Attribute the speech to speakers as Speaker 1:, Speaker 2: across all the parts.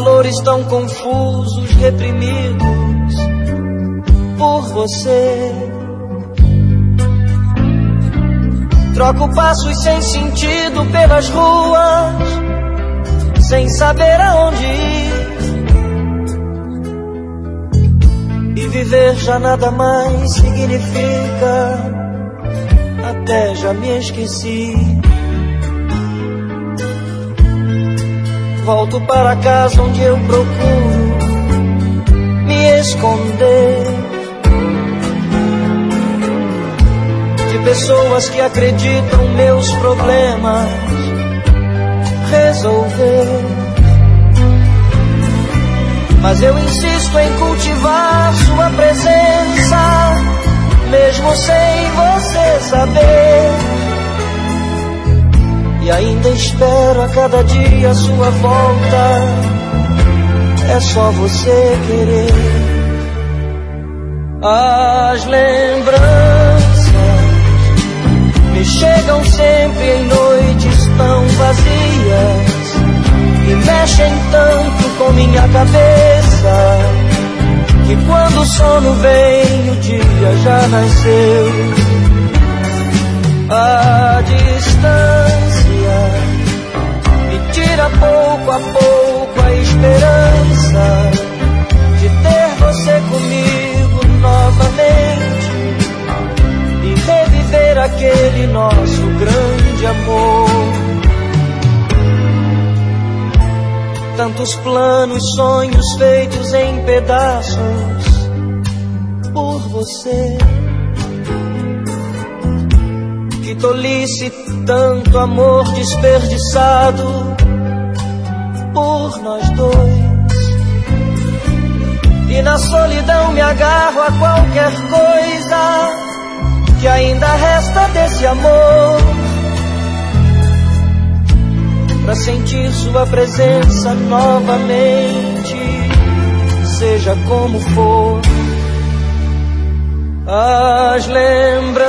Speaker 1: valores tão confusos, reprimidos por você. Troco passos sem sentido pelas ruas, sem saber aonde ir. E viver já nada mais significa, até já me esqueci. Volto para casa onde eu procuro me esconder de pessoas que acreditam meus problemas resolver. Mas eu insisto em cultivar sua presença, mesmo sem você saber. E ainda espero a cada dia a sua volta, é só você querer. As lembranças me chegam sempre em noites tão vazias e mexem tanto com minha cabeça, que quando o sono vem o dia já nasceu. A distância me tira pouco a pouco a esperança de ter você comigo novamente e reviver aquele nosso grande amor. Tantos planos, sonhos feitos em pedaços por você. Que tolice, tanto amor desperdiçado por nós dois. E na solidão me agarro a qualquer coisa que ainda resta desse amor, pra sentir sua presença novamente, seja como for. As lembranças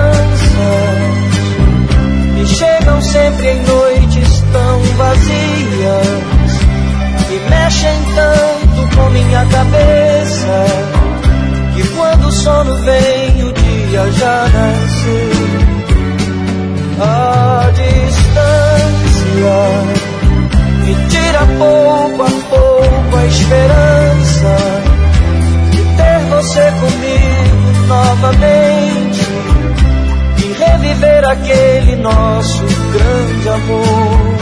Speaker 1: me chegam sempre em noites tão vazias e mexem tanto com minha cabeça, que quando o sono vem o dia já nasceu. A distância me tira pouco a pouco a esperança de ter você comigo novamente e reviver aquele nosso grande amor.